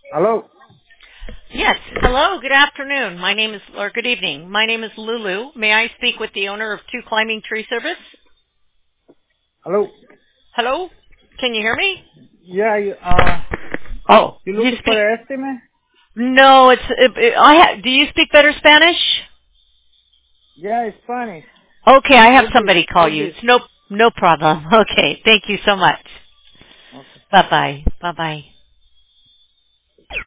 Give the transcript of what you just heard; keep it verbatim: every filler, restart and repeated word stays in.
Hello. Yes. Hello. Good afternoon. My name is, or good evening. My name is Lulu. May I speak with the owner of Two Climbing Tree Service? Hello. Hello. Can you hear me? Yeah, you, uh, Oh, you you looking for speak? the estimate? No, it's. It, it, I ha, do you speak better Spanish? Yeah, it's Spanish. Okay, I have Who's this? somebody call Who's you. this? It's no no problem. Okay. Thank you so much. Okay. Bye bye. Bye bye.